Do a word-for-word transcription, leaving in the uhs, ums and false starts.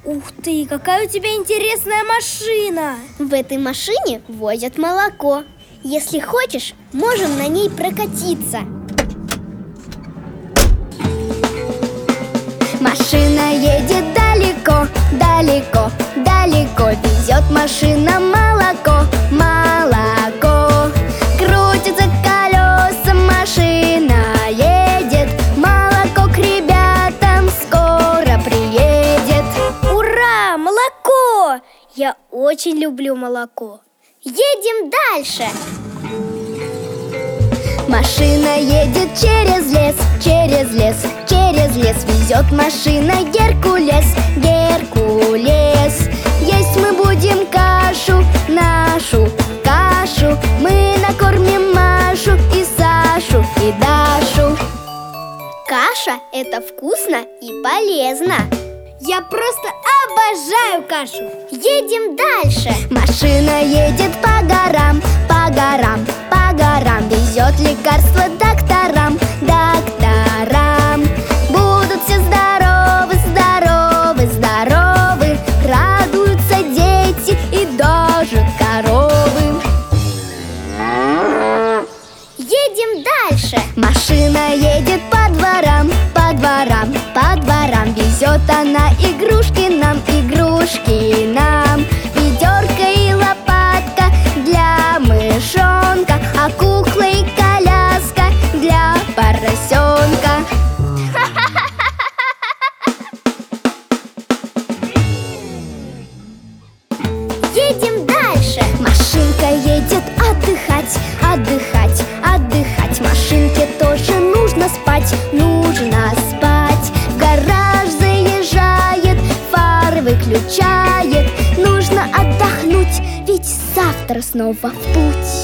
Ух ты, какая у тебя интересная машина! В этой машине возят молоко. Если хочешь, можем на ней прокатиться. Машина едет далеко, далеко, далеко. Везет машина молоко, молоко. Крутится колеса, машина едет. Молоко к ребятам скоро приедет. Ура, молоко! Я очень люблю молоко. Едем дальше. Машина едет через лес, через лес, через лес. Везет машина Геркулес, Геркулес. Есть мы будем кашу, нашу кашу. Мы накормим Машу и Сашу и Дашу. Каша – это вкусно и полезно. Я просто обожаю кашу. Едем дальше. Машина едет по горам, по горам, по горам. Везет лекарства докторам, докторам. Будут все здоровы, здоровы, здоровы. Радуются дети и даже коровы. Едем дальше. Машина едет по дворам, по дворам, по дворам. Везет она игрушки нам, игрушки нам. Ведерко и лопатка для мышонка, а кукла и коляска для поросенка. Едем дальше. Машинка едет отдыхать, отдыхать, отдыхать. Машинке тоже нужно спать, нужно спать. В гараж заезжает, фары выключает. Нужно отдохнуть, ведь завтра снова в путь.